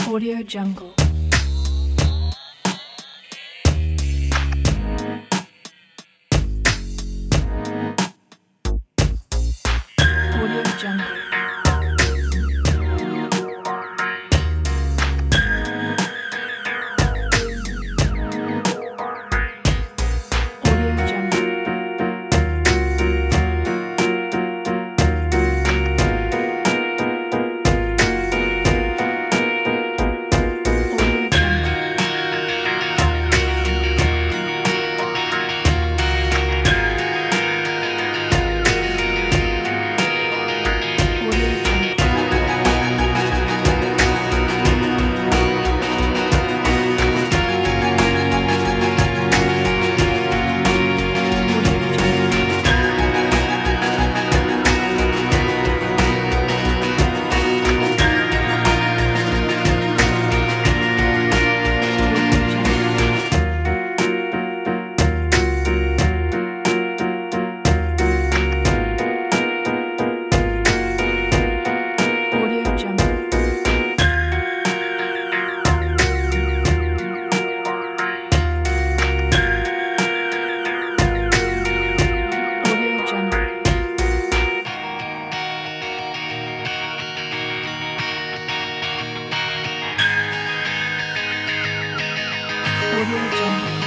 Audio Jungle. Audio Jungle. Audio Jungle. Audio Jungle. Audio Jungle. Audio Jungle. Audio Jungle. Audio Jungle. Audio Jungle. Audio Jungle.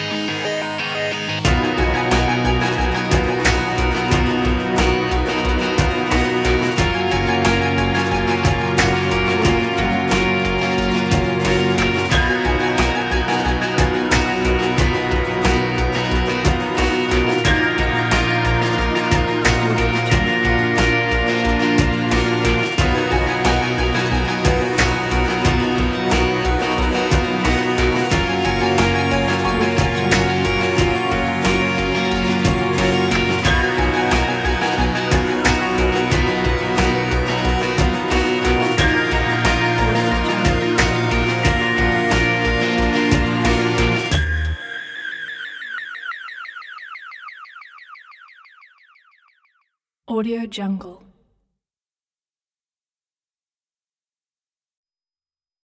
Audio Jungle. Audio Jungle. Audio Jungle. Audio Jungle. Audio Jungle.